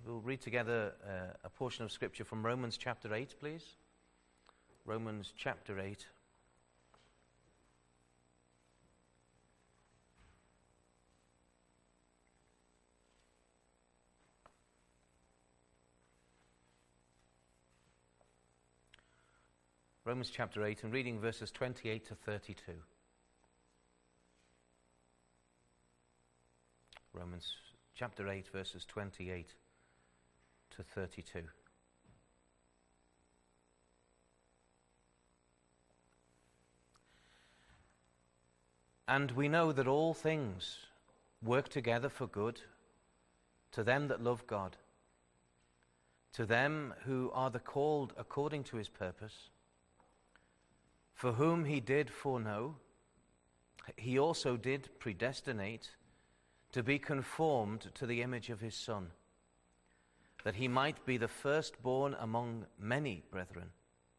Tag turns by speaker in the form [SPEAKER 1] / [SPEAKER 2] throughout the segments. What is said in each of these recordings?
[SPEAKER 1] we'll read together a portion of Scripture from Romans chapter 8, please. Romans chapter 8. Romans chapter 8, and reading verses 28 to 32. Romans chapter 8, verses 28 to 32. And we know that all things work together for good to them that love God, to them who are the called according to his purpose. For whom he did foreknow, he also did predestinate to be conformed to the image of his Son, that he might be the firstborn among many brethren.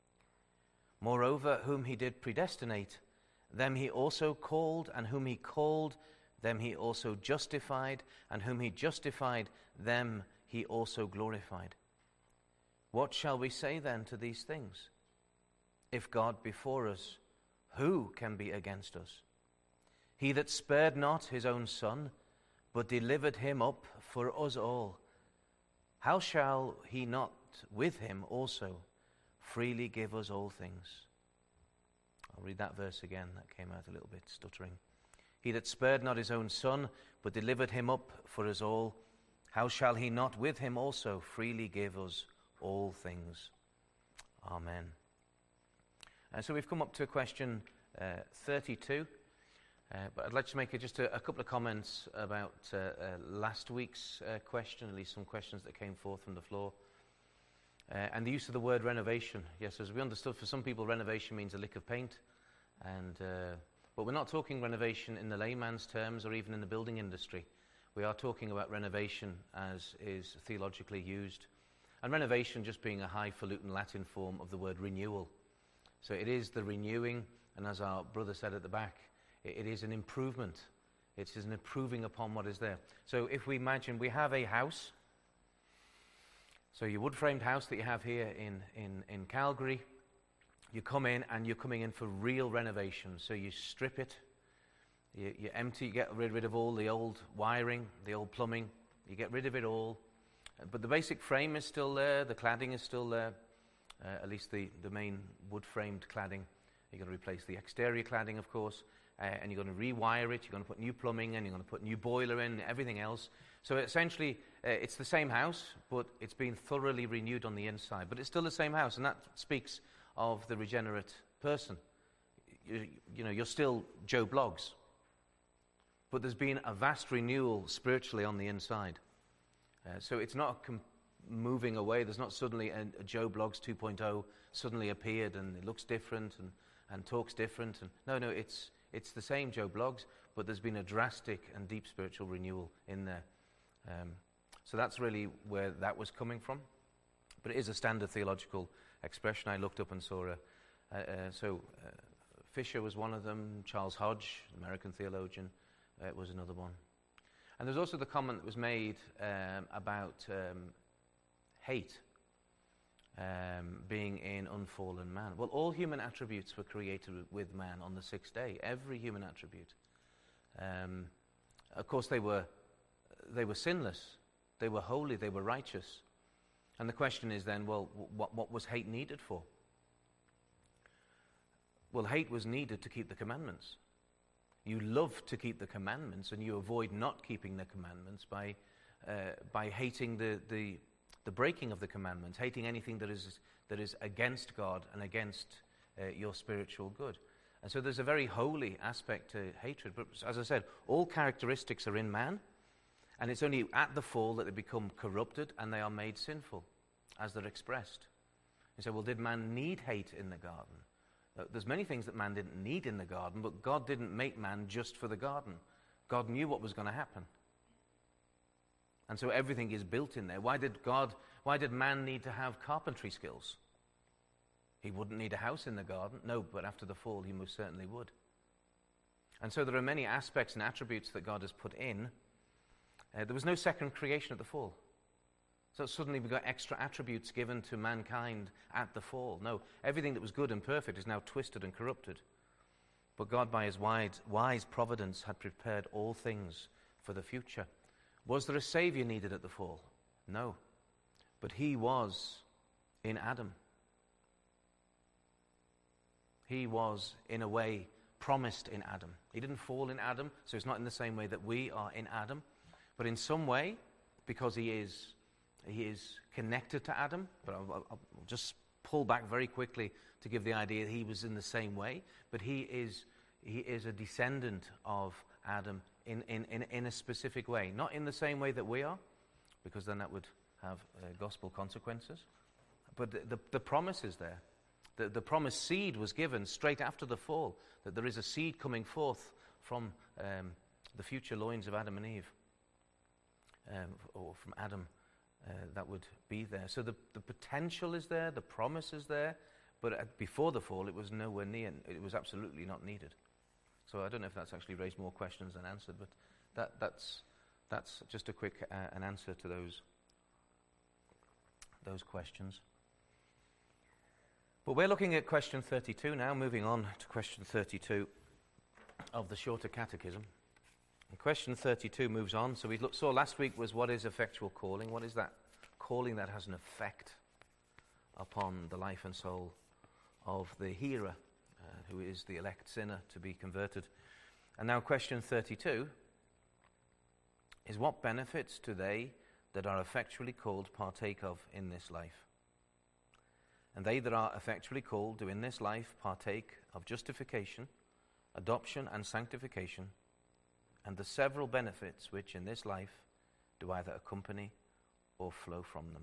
[SPEAKER 1] Moreover, whom he did predestinate, them he also called, and whom he called, them he also justified, and whom he justified, them he also glorified. What shall we say then to these things? If God be for us, who can be against us? He that spared not his own Son, but delivered him up for us all, how shall he not with him also freely give us all things? I'll read that verse again. That came out a little bit stuttering. He that spared not his own Son, but delivered him up for us all, how shall he not with him also freely give us all things? Amen. So we've come up to question 32, but I'd like to make just a couple of comments about last week's question, at least some questions that came forth from the floor, and the use of the word renovation. Yes, as we understood, for some people renovation means a lick of paint, but we're not talking renovation in the layman's terms or even in the building industry. We are talking about renovation as is theologically used, and renovation just being a highfalutin Latin form of the word renewal. So it is the renewing, and as our brother said at the back, it is an improvement. It is an improving upon what is there. So if we imagine we have a house, so your wood-framed house that you have here in Calgary, you come in and you're coming in for real renovation. So you strip it, you empty, you get rid of all the old wiring, the old plumbing, you get rid of it all. But the basic frame is still there, the cladding is still there. At least the main wood-framed cladding. You're going to replace the exterior cladding, of course, and you're going to rewire it. You're going to put new plumbing in. You're going to put new boiler in, everything else. So essentially, it's the same house, but it's been thoroughly renewed on the inside. But it's still the same house, and that speaks of the regenerate person. You're still Joe Bloggs, but there's been a vast renewal spiritually on the inside. So it's not moving away. There's not suddenly a Joe Bloggs 2.0 suddenly appeared and it looks different and talks different. And no, it's the same Joe Bloggs, but there's been a drastic and deep spiritual renewal in there. So that's really where that was coming from. But it is a standard theological expression. I looked up and saw Fisher was one of them. Charles Hodge, American theologian, was another one. And there's also the comment that was made about hate being in unfallen man. Well, all human attributes were created with man on the sixth day. Every human attribute. Of course, they were sinless. They were holy. They were righteous. And the question is then, well, what was hate needed for? Well, hate was needed to keep the commandments. You love to keep the commandments, and you avoid not keeping the commandments by hating the breaking of the commandments, hating anything that is against God and against your spiritual good. And so there's a very holy aspect to hatred. But as I said, all characteristics are in man, and it's only at the fall that they become corrupted and they are made sinful, as they're expressed. You say, well, did man need hate in the garden? There's many things that man didn't need in the garden, but God didn't make man just for the garden. God knew what was going to happen. And so everything is built in there. Why did man need to have carpentry skills? He wouldn't need a house in the garden. No, but after the fall, he most certainly would. And so there are many aspects and attributes that God has put in. There was no second creation at the fall. So suddenly we've got extra attributes given to mankind at the fall. No, everything that was good and perfect is now twisted and corrupted. But God, by his wise providence, had prepared all things for the future. Was there a Savior needed at the fall? No. But he was in Adam. He was, in a way, promised in Adam. He didn't fall in Adam, so it's not in the same way that we are in Adam. But in some way, because he is connected to Adam, but I'll just pull back very quickly to give the idea that he was in the same way, but he is a descendant of Adam in a specific way. Not in the same way that we are, because then that would have gospel consequences. But the promise is there. The promised seed was given straight after the fall, that there is a seed coming forth from the future loins of Adam and Eve, or from Adam, that would be there. So the potential is there, the promise is there, but before the fall it was nowhere near, it was absolutely not needed. So I don't know if that's actually raised more questions than answered, but that's just a quick an answer to those questions. But we're looking at question 32 now, moving on to question 32 of the Shorter Catechism. And question 32 moves on. So we saw last week was what is effectual calling? What is that calling that has an effect upon the life and soul of the hearer, who is the elect sinner to be converted? And now question 32 is what benefits do they that are effectually called partake of in this life? And they that are effectually called do in this life partake of justification, adoption, and sanctification, and the several benefits which in this life do either accompany or flow from them.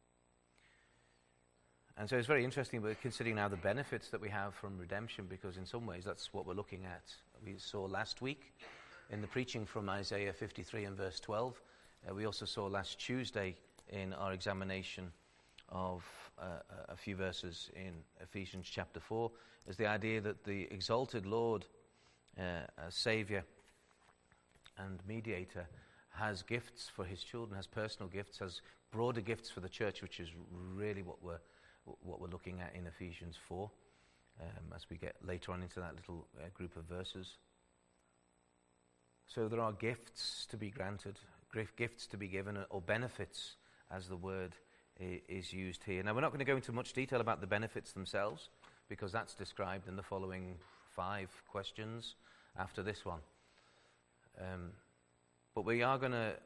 [SPEAKER 1] And so it's very interesting we're considering now the benefits that we have from redemption, because in some ways that's what we're looking at. We saw last week in the preaching from Isaiah 53 and verse 12. We also saw last Tuesday in our examination of a few verses in Ephesians chapter 4, is the idea that the exalted Lord, Saviour and Mediator, has gifts for his children, has personal gifts, has broader gifts for the church, which is really what we're looking at in Ephesians 4, as we get later on into that little group of verses. So there are gifts to be granted, gifts to be given, or benefits, as the word is used here. Now, we're not going to go into much detail about the benefits themselves, because that's described in the following 5 questions after this one. But we are going to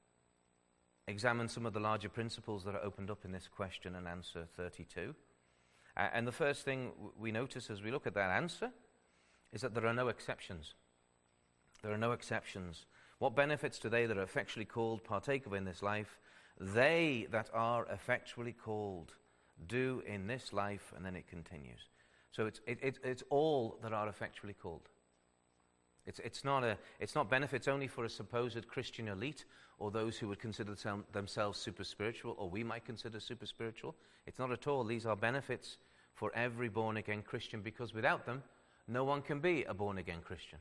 [SPEAKER 1] examine some of the larger principles that are opened up in this question and answer 32. And the first thing we notice as we look at that answer is that there are no exceptions. There are no exceptions. What benefits do they that are effectually called partake of in this life? They that are effectually called do in this life, and then it continues. So it's all that are effectually called. It's not benefits only for a supposed Christian elite or those who would consider themselves super spiritual, or we might consider super spiritual. It's not at all. These are benefits for every born again Christian, because without them, no one can be a born again Christian,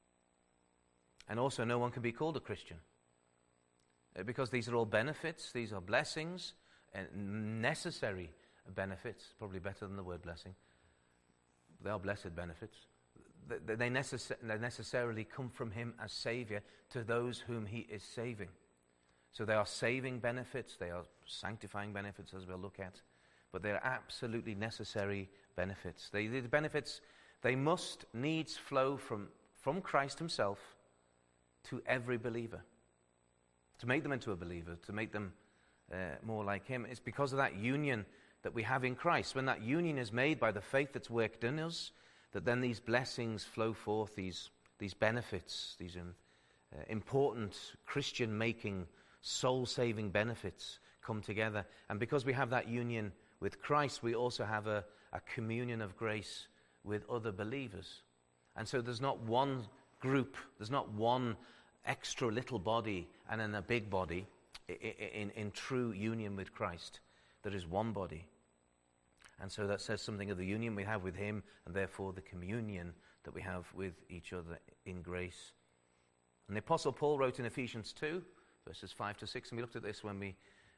[SPEAKER 1] and also no one can be called a Christian. Because these are all benefits, these are blessings, and necessary benefits, probably better than the word blessing. They are blessed benefits. They necessarily come from him as Saviour to those whom he is saving. So they are saving benefits, they are sanctifying benefits, as we'll look at, but they are absolutely necessary benefits. The benefits, they must needs flow from Christ himself to every believer. To make them into a believer, to make them more like him. It's because of that union that we have in Christ. When that union is made by the faith that's worked in us, that then these blessings flow forth, these benefits, these important Christian-making, soul-saving benefits come together. And because we have that union with Christ, we also have a communion of grace with other believers. And so there's not one group, there's not one extra little body and then a big body in true union with Christ. There is one body. And so that says something of the union we have with him, and therefore the communion that we have with each other in grace. And the Apostle Paul wrote in Ephesians 2, verses 5 to 6, and we looked at this when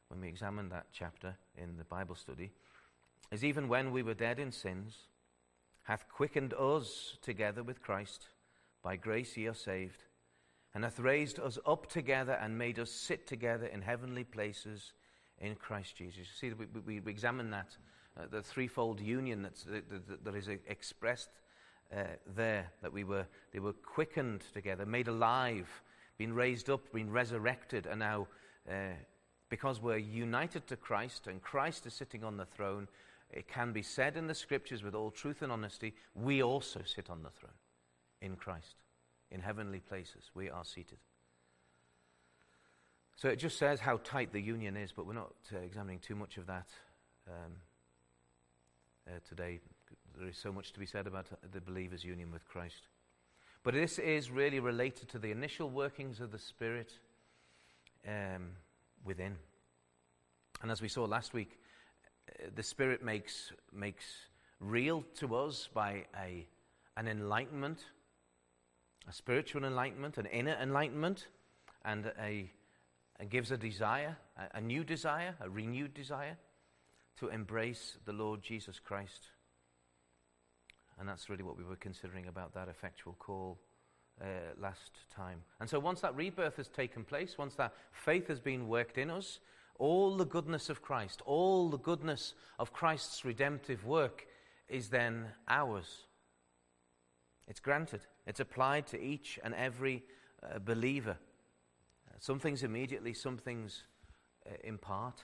[SPEAKER 1] when we examined that chapter in the Bible study, is even when we were dead in sins, hath quickened us together with Christ. By grace ye are saved, and hath raised us up together and made us sit together in heavenly places in Christ Jesus. You see, we examine that, the threefold union that is expressed there, that they were quickened together, made alive, been raised up, been resurrected, and now because we're united to Christ and Christ is sitting on the throne, it can be said in the Scriptures with all truth and honesty, we also sit on the throne in Christ, in heavenly places. We are seated. So it just says how tight the union is, but we're not examining too much of that today. There is so much to be said about the believer's union with Christ. But this is really related to the initial workings of the Spirit within. And as we saw last week, the Spirit makes real to us by an enlightenment, a spiritual enlightenment, an inner enlightenment, and gives a desire, a new desire, a renewed desire to embrace the Lord Jesus Christ. And that's really what we were considering about that effectual call last time. And so once that rebirth has taken place, once that faith has been worked in us, all the goodness of Christ, all the goodness of Christ's redemptive work is then ours. It's granted. It's applied to each and every believer. Some things immediately, some things in part.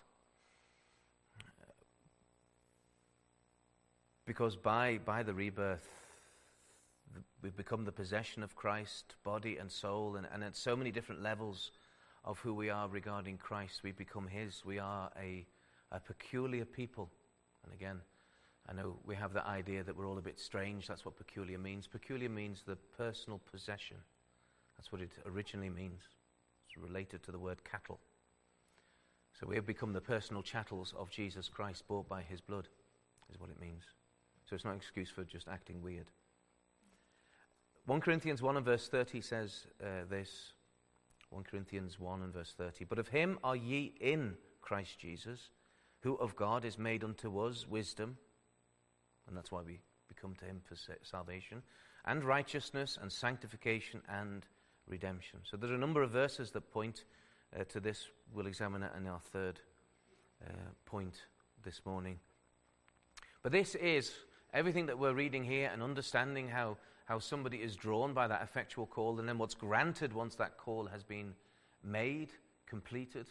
[SPEAKER 1] Because by the rebirth, we've become the possession of Christ, body and soul, and at so many different levels of who we are regarding Christ, we become His. We are a peculiar people. And again, I know we have the idea that we're all a bit strange. That's what peculiar means. Peculiar means the personal possession. That's what it originally means. It's related to the word cattle. So we have become the personal chattels of Jesus Christ, bought by His blood, is what it means. So it's not an excuse for just acting weird. 1 Corinthians 1 and verse 30 says this. 1 Corinthians 1 and verse 30. But of Him are ye in Christ Jesus, who of God is made unto us wisdom, and that's why we become to Him for salvation, and righteousness, and sanctification, and redemption. So there's a number of verses that point to this. We'll examine it in our third point this morning. But this is everything that we're reading here and understanding how somebody is drawn by that effectual call, and then what's granted once that call has been made, completed,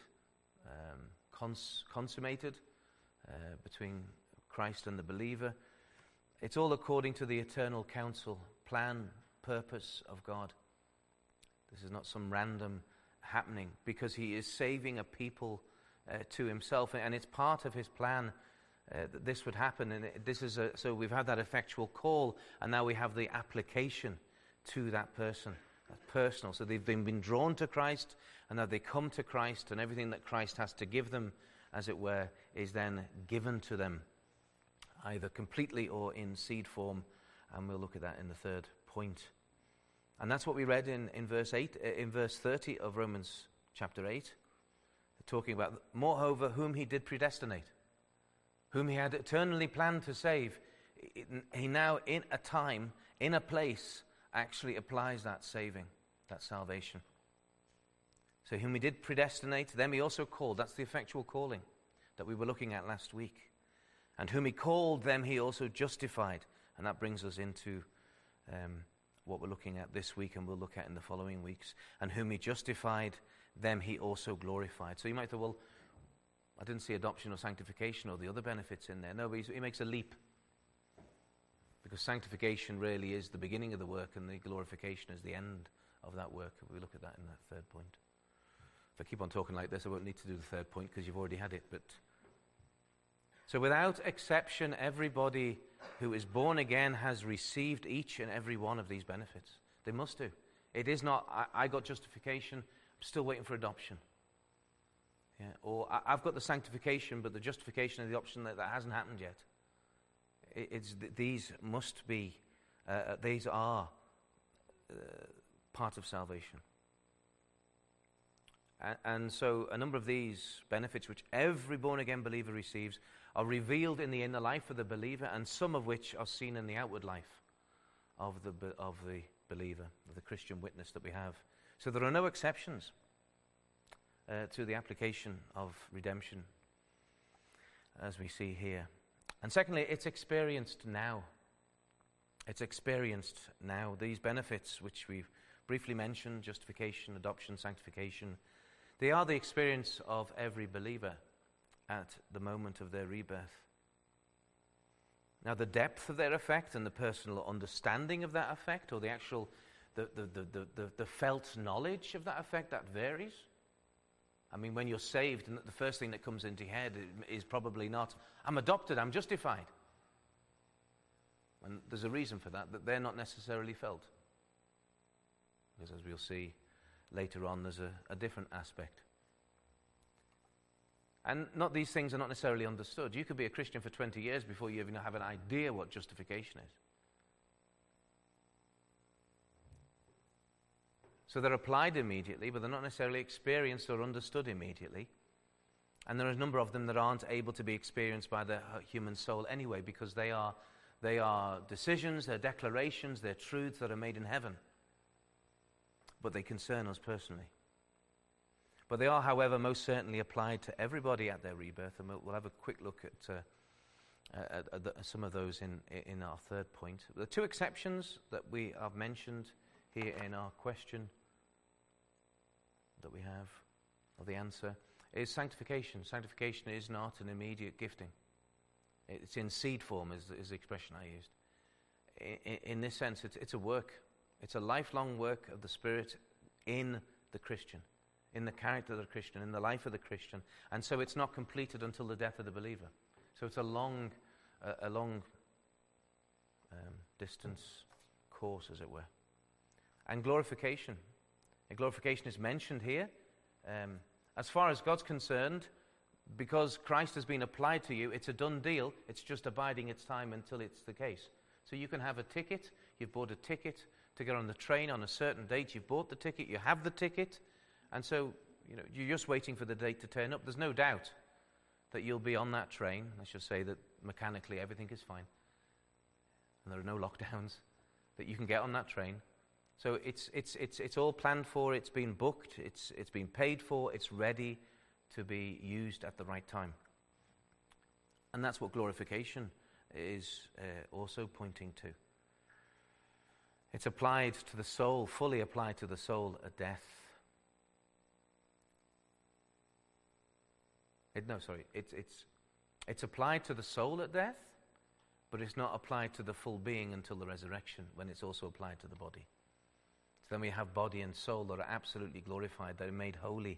[SPEAKER 1] consummated between Christ and the believer. It's all according to the eternal counsel, plan, purpose of God. This is not some random happening, because He is saving a people to Himself, and it's part of His plan that this would happen. And this is so we've had that effectual call, and now we have the application to that person. That's personal. So they've been drawn to Christ, and now they come to Christ, and everything that Christ has to give them, as it were, is then given to them, either completely or in seed form. And we'll look at that in the third point. And that's what we read in verse 30 of Romans chapter 8, talking about, moreover, whom He did predestinate, whom He had eternally planned to save. He now, in a time, in a place, actually applies that saving, that salvation. So whom He did predestinate, them He also called. That's the effectual calling that we were looking at last week. And whom He called, them He also justified. And that brings us into what we're looking at this week, and we'll look at in the following weeks. And whom He justified, them He also glorified. So you might think, well, I didn't see adoption or sanctification or the other benefits in there. No, but He makes a leap. Because sanctification really is the beginning of the work, and the glorification is the end of that work. We look at that in that third point. If I keep on talking like this, I won't need to do the third point because you've already had it. But so without exception, everybody who is born again has received each and every one of these benefits. They must do. It is not, I got justification, I'm still waiting for adoption. Yeah, or I've got the sanctification, but the justification and the adoption, that hasn't happened yet. These must be, these are part of salvation. And so a number of these benefits, which every born-again believer receives, are revealed in the inner life of the believer, and some of which are seen in the outward life of the believer, of the Christian witness that we have. So there are no exceptions to the application of redemption, as we see here. And secondly, it's experienced now. It's experienced now. These benefits, which we've briefly mentioned, justification, adoption, sanctification, they are the experience of every believer at the moment of their rebirth. Now, the depth of their effect and the personal understanding of that effect, or the actual, the felt knowledge of that effect, that varies. I mean, when you're saved, the first thing that comes into your head is probably not, I'm adopted, I'm justified. And there's a reason for that they're not necessarily felt. Because as we'll see later on, there's a different aspect. And these things are not necessarily understood. You could be a Christian for 20 years before you even have an idea what justification is. So they're applied immediately, but they're not necessarily experienced or understood immediately. And there are a number of them that aren't able to be experienced by the human soul anyway, because they are decisions, they're declarations, they're truths that are made in heaven. But they concern us personally. But they are, however, most certainly applied to everybody at their rebirth, and we'll have a quick look at some of those in our third point. The two exceptions that we have mentioned here in our question that we have, or the answer, is sanctification. Sanctification is not an immediate gifting. It's in seed form, is the expression I used. In this sense, it's a work. It's a lifelong work of the Spirit in the Christian, in the character of the Christian, in the life of the Christian. And so it's not completed until the death of the believer. So it's a long distance course, as it were. And glorification. Glorification is mentioned here. As far as God's concerned, because Christ has been applied to you, it's a done deal. It's just abiding its time until it's the case. So you can have a ticket. You've bought a ticket to get on the train on a certain date. You've bought the ticket. You have the ticket. And so, you're just waiting for the date to turn up. There's no doubt that you'll be on that train. I should say that mechanically everything is fine. And there are no lockdowns. That you can get on that train. So it's all planned for, it's been booked, it's been paid for, it's ready to be used at the right time. And that's what glorification is also pointing to. It's applied to the soul, fully applied to the soul at death. It's applied to the soul at death, but it's not applied to the full being until the resurrection, when it's also applied to the body. So then we have body and soul that are absolutely glorified, that are made holy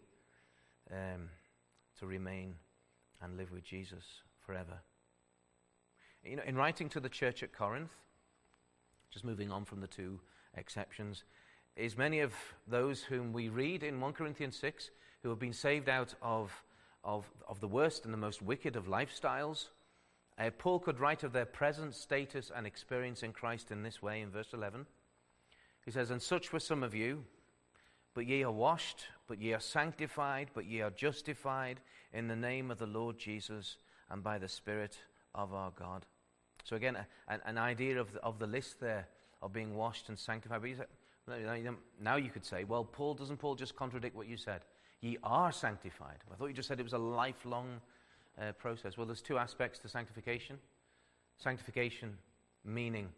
[SPEAKER 1] to remain and live with Jesus forever. In writing to the church at Corinth, just moving on from the two exceptions, is many of those whom we read in 1 Corinthians 6 who have been saved out of the worst and the most wicked of lifestyles. Paul could write of their present status and experience in Christ in this way in verse 11. He says, "And such were some of you, but ye are washed, but ye are sanctified, but ye are justified in the name of the Lord Jesus and by the Spirit of our God." So again, an idea of the list there of being washed and sanctified. But now you could say, well, doesn't Paul just contradict what you said? Ye are sanctified. I thought you just said it was a lifelong process. Well, there's two aspects to sanctification. Sanctification meaning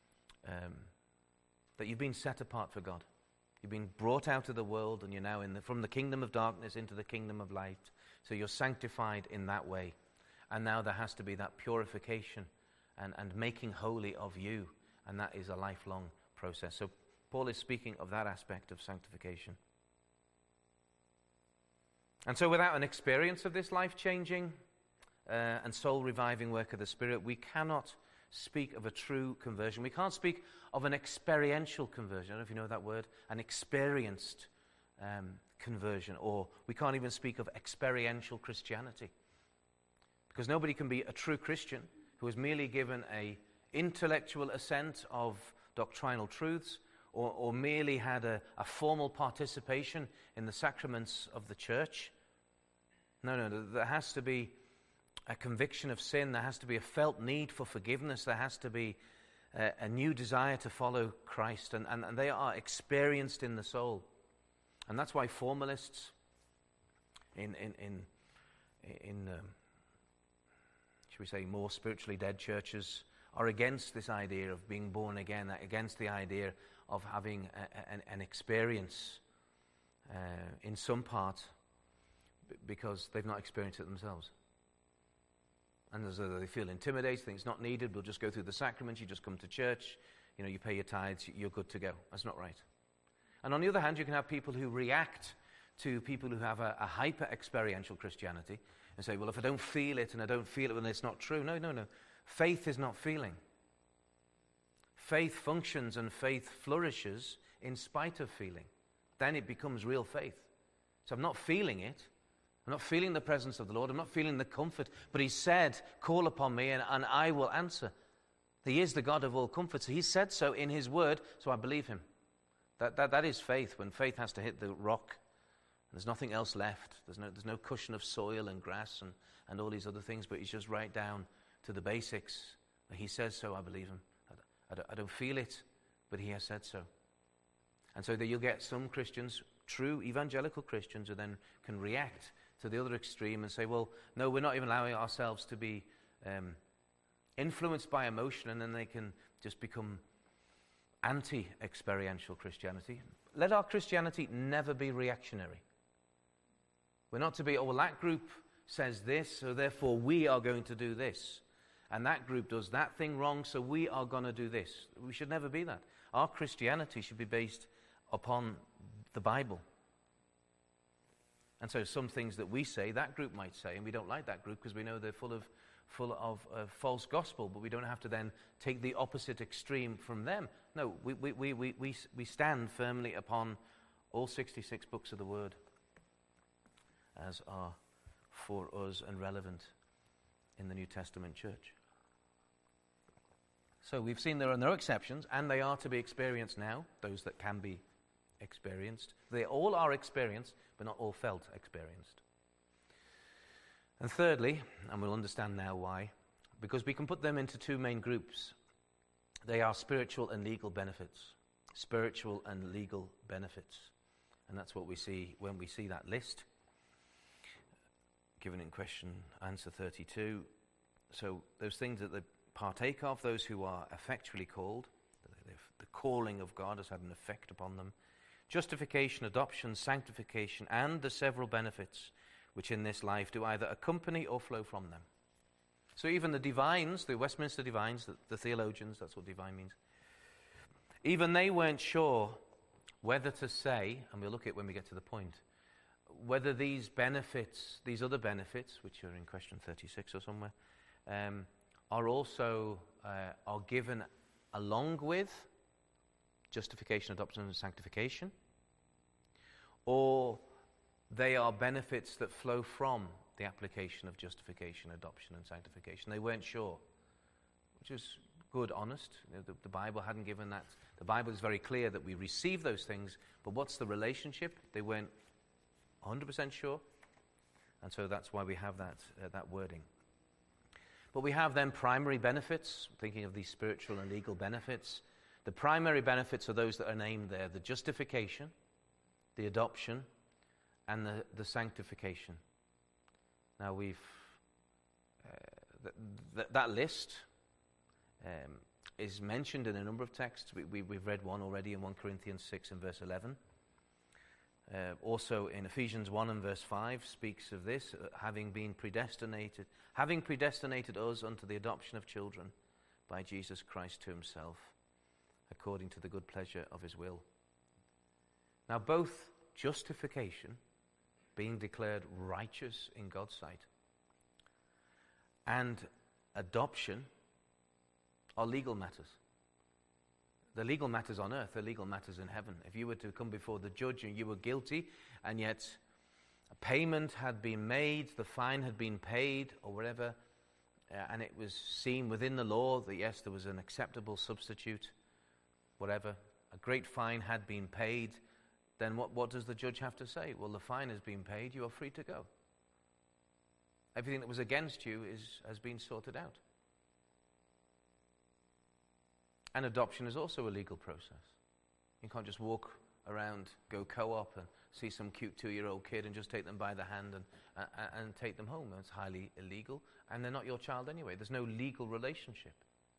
[SPEAKER 1] that you've been set apart for God. You've been brought out of the world, and you're now from the kingdom of darkness into the kingdom of light. So you're sanctified in that way. And now there has to be that purification and making holy of you. And that is a lifelong process. So Paul is speaking of that aspect of sanctification. And so without an experience of this life-changing and soul-reviving work of the Spirit, we cannot speak of a true conversion. We can't speak of an experiential conversion. I don't know if you know that word, an experienced conversion, or we can't even speak of experiential Christianity. Because nobody can be a true Christian who is merely given an intellectual assent of doctrinal truths, or merely had a formal participation in the sacraments of the church. No, there has to be a conviction of sin. There has to be a felt need for forgiveness. There has to be a new desire to follow Christ, and they are experienced in the soul. And that's why formalists in should we say, more spiritually dead churches are against this idea of being born again, against the idea of having an experience in some part, because they've not experienced it themselves. And as they feel intimidated, think it's not needed, we'll just go through the sacraments, you just come to church, you pay your tithes, you're good to go. That's not right. And on the other hand, you can have people who react to people who have a hyper-experiential Christianity and say, well, if I don't feel it and I don't feel it, then it's not true. No. Faith is not feeling. Faith functions and faith flourishes in spite of feeling. Then it becomes real faith. So I'm not feeling it. I'm not feeling the presence of the Lord. I'm not feeling the comfort. But he said, call upon me and I will answer. He is the God of all comfort. So he said so in his word, so I believe him. That is faith, when faith has to hit the rock. There's nothing else left. There's no cushion of soil and grass and all these other things, but he's just right down to the basics. He says so, I believe him. I don't feel it, but he has said so. And so that you'll get some Christians, true evangelical Christians, who then can react to the other extreme and say, well, no, we're not even allowing ourselves to be influenced by emotion, and then they can just become anti-experiential Christianity. Let our Christianity never be reactionary. We're not to be, oh, well, that group says this, so therefore we are going to do this. And that group does that thing wrong, so we are going to do this. We should never be that. Our Christianity should be based upon the Bible. And so some things that we say, that group might say, and we don't like that group because we know they're full of false gospel, but we don't have to then take the opposite extreme from them. No, we stand firmly upon all 66 books of the Word as are for us and relevant in the New Testament church. So we've seen there are no exceptions, and they are to be experienced now, those that can be experienced. They all are experienced, but not all felt experienced. And thirdly, and we'll understand now why, because we can put them into two main groups. They are spiritual and legal benefits. Spiritual and legal benefits. And that's what we see when we see that list given in question answer 32. So those things that they partake of, those who are effectually called, the calling of God has had an effect upon them. Justification, adoption, sanctification, and the several benefits which in this life do either accompany or flow from them. So even the divines, the Westminster divines, the theologians, that's what divine means, even they weren't sure whether to say, and we'll look at it when we get to the point, whether these benefits, these other benefits, which are in question 36 or somewhere, are also are given along with justification, adoption, and sanctification, or they are benefits that flow from the application of justification, adoption, and sanctification. They weren't sure, which is good, honest. The Bible hadn't given that. The Bible is very clear that we receive those things, but what's the relationship? They weren't 100% sure, and so that's why we have that wording. But we have then primary benefits, thinking of these spiritual and legal benefits. The primary benefits are those that are named there: the justification, the adoption, and the sanctification. Now we've that list is mentioned in a number of texts. We've read one already in 1 Corinthians 6 and verse 11. Also in Ephesians 1 and verse 5 speaks of this, having predestinated us unto the adoption of children by Jesus Christ to himself, according to the good pleasure of his will. Now both justification, being declared righteous in God's sight, and adoption are legal matters. The legal matters on earth, the legal matters in heaven. If you were to come before the judge and you were guilty, and yet a payment had been made, the fine had been paid, or whatever, and it was seen within the law that yes, there was an acceptable substitute, whatever, a great fine had been paid, then what does the judge have to say? Well, the fine has been paid, you are free to go. Everything that was against you has been sorted out. And adoption is also a legal process. You can't just walk around, go co-op and see some cute 2-year-old kid and just take them by the hand and take them home. That's highly illegal, and they're not your child anyway. There's no legal relationship.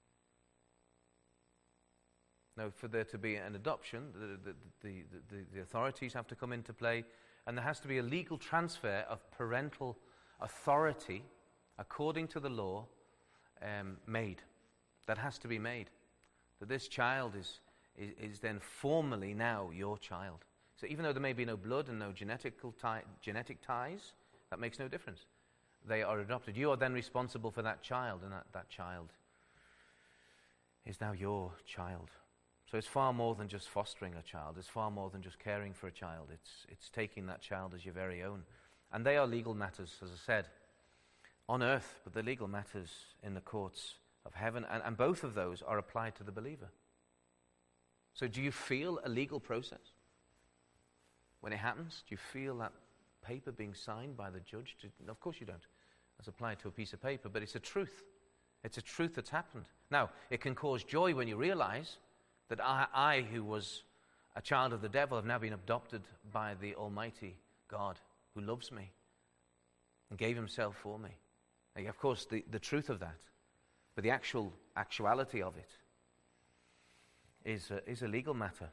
[SPEAKER 1] Now, for there to be an adoption, the authorities have to come into play, and there has to be a legal transfer of parental authority according to the law made. That has to be made. That this child is then formally now your child. So even though there may be no blood and no genetic ties, that makes no difference. They are adopted. You are then responsible for that child, and that child is now your child. So it's far more than just fostering a child. It's far more than just caring for a child. It's taking that child as your very own. And they are legal matters, as I said, on earth, but they're legal matters in the courts of heaven. And both of those are applied to the believer. So do you feel a legal process? When it happens, do you feel that paper being signed by the judge? Of course you don't. That's applied to a piece of paper, but it's a truth. It's a truth that's happened. Now, it can cause joy when you realize that I, who was a child of the devil, have now been adopted by the Almighty God, who loves me and gave himself for me. Now, of course, the truth of that, but the actuality of it is a legal matter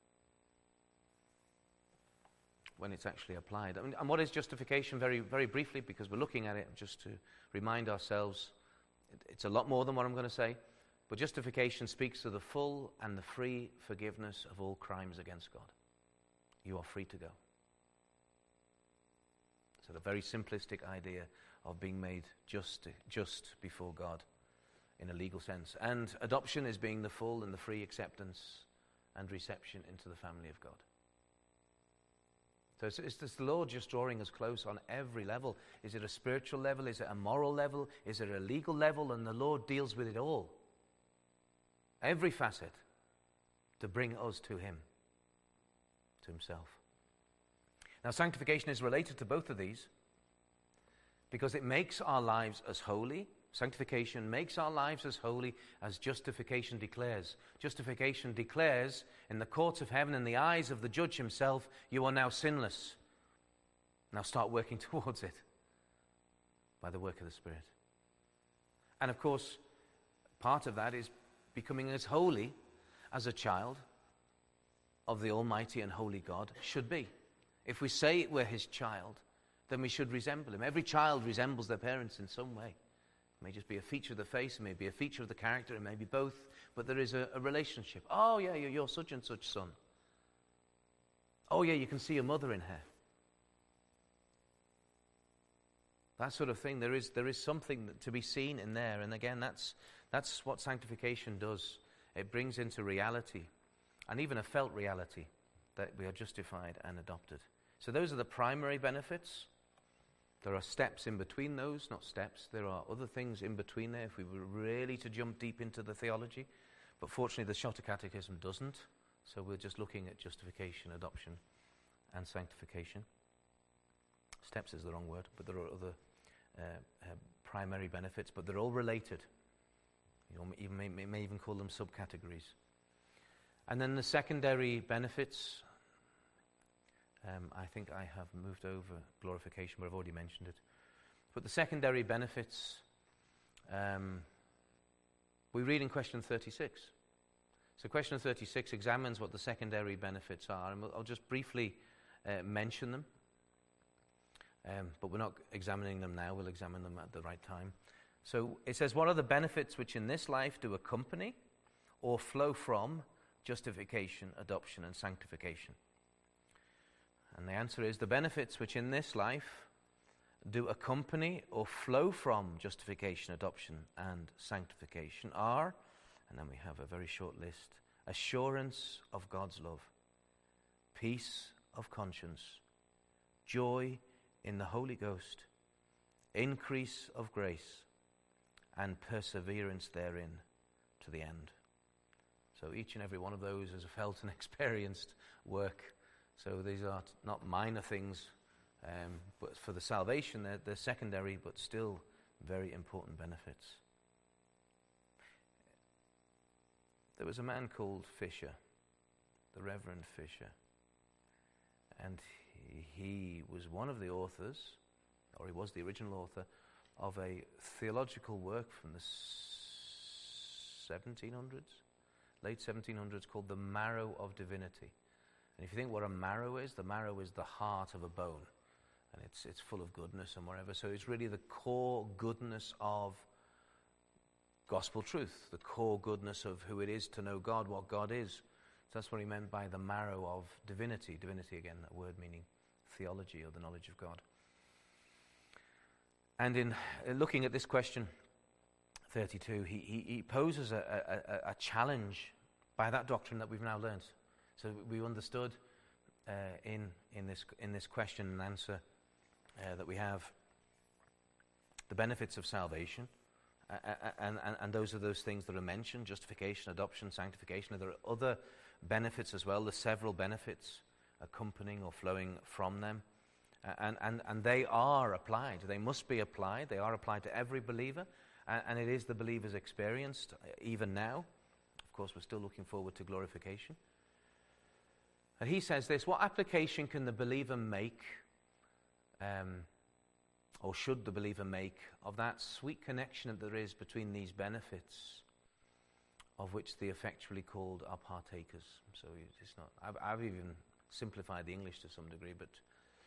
[SPEAKER 1] when it's actually applied. I mean, and what is justification, very, very briefly, because we're looking at it just to remind ourselves, it's a lot more than what I'm going to say, but justification speaks to the full and the free forgiveness of all crimes against God. You are free to go. So the very simplistic idea of being made just before God in a legal sense. And adoption is being the full and the free acceptance and reception into the family of God. So it's the Lord just drawing us close on every level. Is it a spiritual level? Is it a moral level? Is it a legal level? And the Lord deals with it all. Every facet to bring us to Him, to Himself. Now, sanctification is related to both of these because it makes our lives as holy. Sanctification makes our lives as holy as justification declares. Justification declares in the courts of heaven, in the eyes of the judge himself, you are now sinless. Now start working towards it by the work of the Spirit. And of course, part of that is becoming as holy as a child of the Almighty and Holy God should be. If we say we're His child, then we should resemble Him. Every child resembles their parents in some way. It may just be a feature of the face, it may be a feature of the character, it may be both, but there is a relationship. Oh yeah, you're such and such son. Oh yeah, you can see your mother in her. That sort of thing. There is something to be seen in there, and again, that's what sanctification does. It brings into reality, and even a felt reality, that we are justified and adopted. So those are the primary benefits. There are steps in between those, not steps. There are other things in between there if we were really to jump deep into the theology. But fortunately, the Shorter Catechism doesn't. So we're just looking at justification, adoption, and sanctification. Steps is the wrong word, but there are other primary benefits, but they're all related. You may even call them subcategories. And then the secondary benefits, I think I have moved over glorification, but I've already mentioned it. But the secondary benefits, we read in question 36. So question 36 examines what the secondary benefits are, and I'll just briefly mention them. But we're not examining them now, we'll examine them at the right time. So it says, what are the benefits which in this life do accompany or flow from justification, adoption, and sanctification? And the answer is, the benefits which in this life do accompany or flow from justification, adoption, and sanctification are, and then we have a very short list, assurance of God's love, peace of conscience, joy in the Holy Ghost, increase of grace, and perseverance therein to the end. So each and every one of those has felt and experienced work. So these are not minor things, but for the salvation, they're secondary, but still very important benefits. There was a man called Fisher, the Reverend Fisher, and he was one of the authors, or he was the original author, of a theological work from the 1700s, late 1700s, called The Marrow of Divinity. And if you think what a marrow is, the marrow is the heart of a bone, and it's full of goodness and whatever. So it's really the core goodness of gospel truth, the core goodness of who it is to know God, what God is. So that's what he meant by the marrow of divinity. Divinity, again, a word meaning theology or the knowledge of God. And in looking at this question 32, he poses a challenge by that doctrine that we've now learned. So we understood in this question and answer that we have the benefits of salvation, and those are those things that are mentioned: justification, adoption, sanctification. There are other benefits as well. There's several benefits accompanying or flowing from them, and they are applied. They must be applied. They are applied to every believer, and it is the believer's experience even now. Of course, we're still looking forward to glorification. And he says this: what application can the believer make, or should the believer make, of that sweet connection that there is between these benefits, of which the effectually called are partakers? So it's not. I've even simplified the English to some degree, but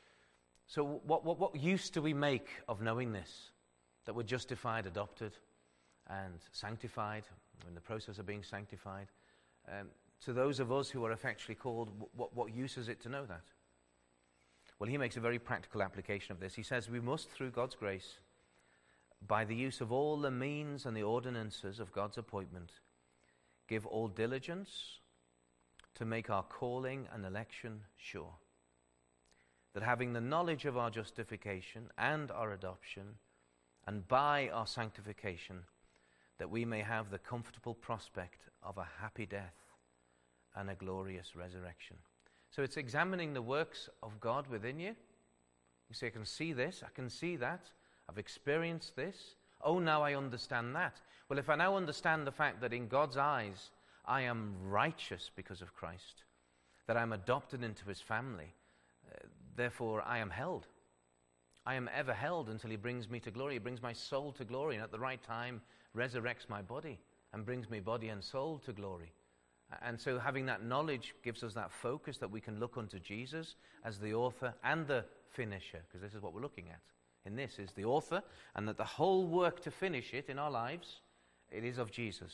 [SPEAKER 1] so what use do we make of knowing this, that we're justified, adopted, and sanctified, in the process of being sanctified? To those of us who are effectually called, what use is it to know that? Well, he makes a very practical application of this. He says we must, through God's grace, by the use of all the means and the ordinances of God's appointment, give all diligence to make our calling and election sure, that having the knowledge of our justification and our adoption, and by our sanctification, that we may have the comfortable prospect of a happy death and a glorious resurrection. So it's examining the works of God within you. You say, I can see this, I can see that, I've experienced this. Oh, now I understand that. Well, if I now understand the fact that in God's eyes I am righteous because of Christ, that I'm adopted into his family, therefore I am held. I am ever held until he brings me to glory. He brings my soul to glory, and at the right time resurrects my body and brings me body and soul to glory. And so having that knowledge gives us that focus that we can look unto Jesus as the author and the finisher, because this is what we're looking at. In this is the author, and that the whole work to finish it in our lives, it is of Jesus.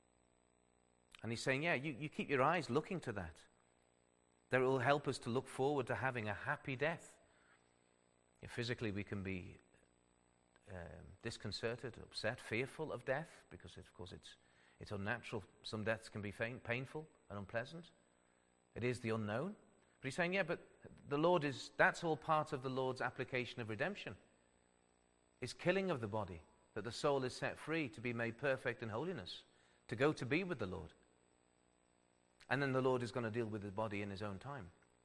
[SPEAKER 1] And he's saying, you keep your eyes looking to that. That will help us to look forward to having a happy death. Physically we can be disconcerted, upset, fearful of death, because of course it's unnatural. Some deaths can be painful and unpleasant. It is the unknown. But he's saying, but the Lord that's all part of the Lord's application of redemption. It's killing of the body, that the soul is set free to be made perfect in holiness, to go to be with the Lord. And then the Lord is going to deal with the body in his own time.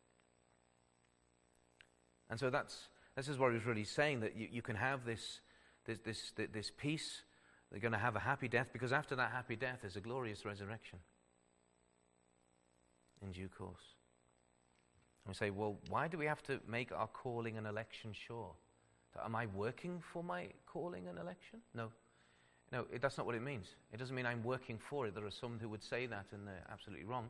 [SPEAKER 1] And so this is what he's really saying, that you can have this peace. They're going to have a happy death, because after that happy death is a glorious resurrection in due course. And we say, well, why do we have to make our calling and election sure? Am I working for my calling and election? No, that's not what it means. It doesn't mean I'm working for it. There are some who would say that, and they're absolutely wrong.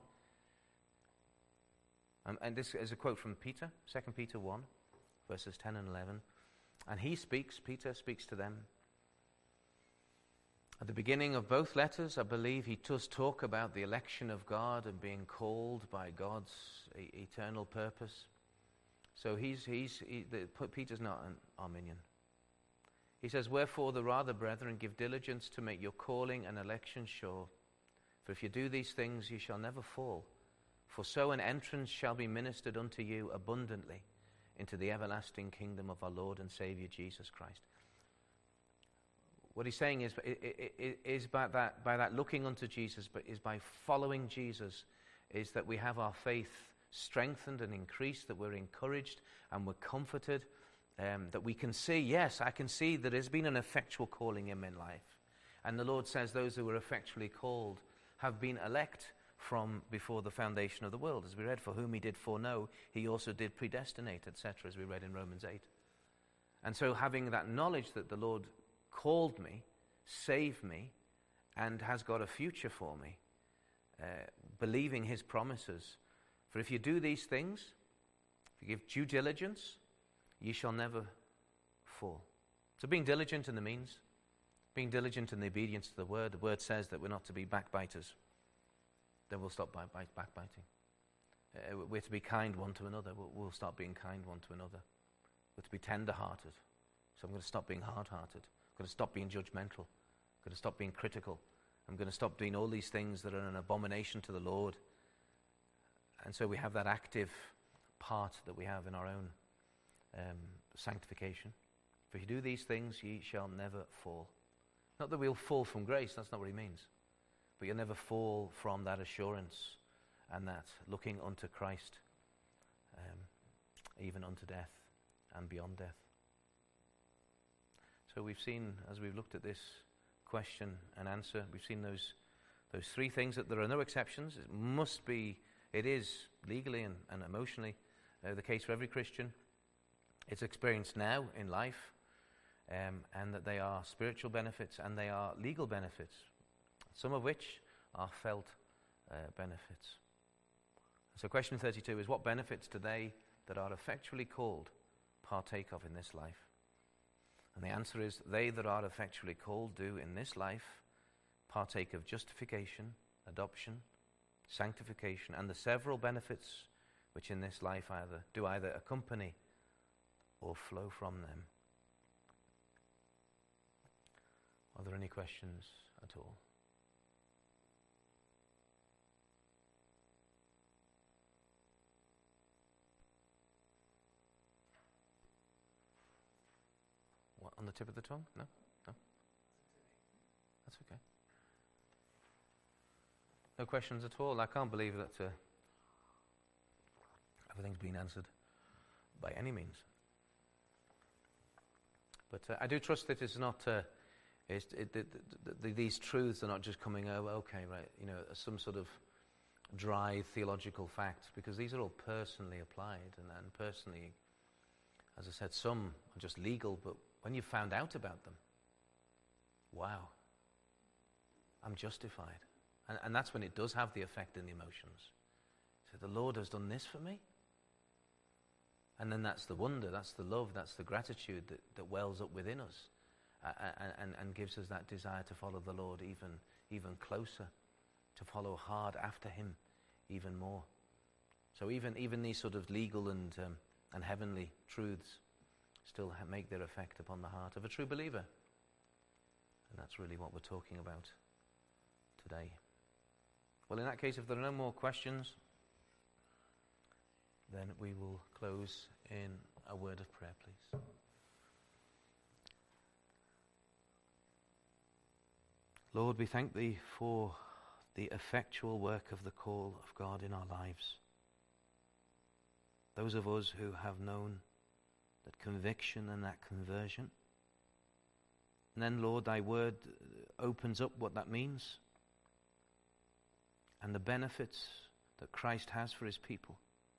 [SPEAKER 1] And this is a quote from Peter, 2 Peter 1, verses 10 and 11. And Peter speaks to them. At the beginning of both letters, I believe he does talk about the election of God and being called by God's eternal purpose. So Peter's not an Arminian. He says, wherefore the rather, brethren, give diligence to make your calling and election sure. For if you do these things, you shall never fall. For so an entrance shall be ministered unto you abundantly into the everlasting kingdom of our Lord and Savior Jesus Christ. What he's saying is by that looking unto Jesus, but is by following Jesus, is that we have our faith strengthened and increased, that we're encouraged and we're comforted, that we can see, yes, I can see that there's been an effectual calling in my life. And the Lord says those who were effectually called have been elect from before the foundation of the world. As we read, for whom he did foreknow, he also did predestinate, etc., as we read in Romans 8. And so having that knowledge that the Lord called me, saved me, and has got a future for me, believing his promises. For if you do these things, if you give due diligence, ye shall never fall. So being diligent in the means, being diligent in the obedience to the word. The word says that we're not to be backbiters. Then we'll stop backbiting. We're to be kind one to another. We'll start being kind one to another. We're to be tender-hearted. So I'm going to stop being hard-hearted. I'm going to stop being judgmental. I'm going to stop being critical. I'm going to stop doing all these things that are an abomination to the Lord. And so we have that active part that we have in our own sanctification. For if you do these things, ye shall never fall. Not that we'll fall from grace, that's not what he means. But you'll never fall from that assurance and that looking unto Christ, even unto death and beyond death. So we've seen, as we've looked at this question and answer, we've seen those three things, that there are no exceptions. It is legally and emotionally the case for every Christian. It's experienced now in life, and that they are spiritual benefits and they are legal benefits, some of which are felt benefits. So question 32 is, what benefits do they that are effectually called partake of in this life? And the answer is, they that are effectually called do in this life partake of justification, adoption, sanctification, and the several benefits which in this life either accompany or flow from them. Are there any questions at all? What, on the tip of the tongue? No? No? That's okay. No questions at all? I can't believe that everything's been answered by any means. But I do trust that it's not... these truths are not just coming, okay, right, as some sort of dry theological facts, because these are all personally applied and personally, as I said, some are just legal, but when you've found out about them, wow, I'm justified. And that's when it does have the effect in the emotions. So the Lord has done this for me. And then that's the wonder, that's the love, that's the gratitude that wells up within us. And gives us that desire to follow the Lord even closer, to follow hard after him even more. So even these sort of legal and heavenly truths still make their effect upon the heart of a true believer. And that's really what we're talking about today. Well, in that case, if there are no more questions, then we will close in a word of prayer, please. Lord, we thank thee for the effectual work of the call of God in our lives. Those of us who have known that conviction and that conversion. And then, Lord, thy word opens up what that means and the benefits that Christ has for his people.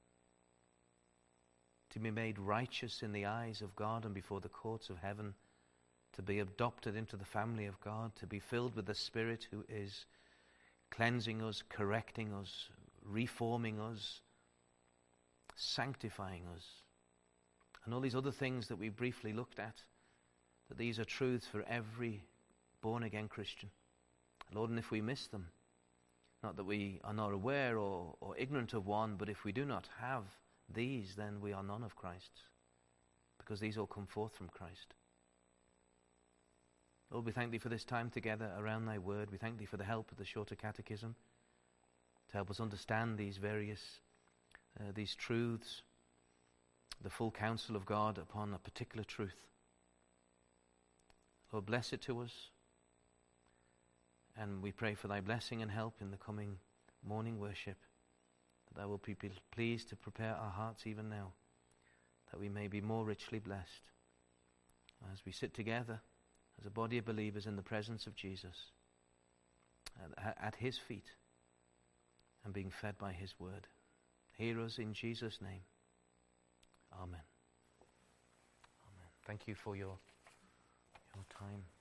[SPEAKER 1] To be made righteous in the eyes of God and before the courts of heaven, to be adopted into the family of God, to be filled with the Spirit who is cleansing us, correcting us, reforming us, sanctifying us, and all these other things that we briefly looked at, that these are truths for every born-again Christian. Lord, and if we miss them, not that we are not aware or ignorant of one, but if we do not have these, then we are none of Christ's, because these all come forth from Christ. Lord, we thank thee for this time together around thy word. We thank thee for the help of the shorter catechism to help us understand these various, these truths, the full counsel of God upon a particular truth. Lord, bless it to us. And we pray for thy blessing and help in the coming morning worship, that thou wilt be pleased to prepare our hearts even now, that we may be more richly blessed as we sit together as a body of believers in the presence of Jesus, at his feet, and being fed by his word. Hear us in Jesus' name. Amen. Amen. Thank you for your time.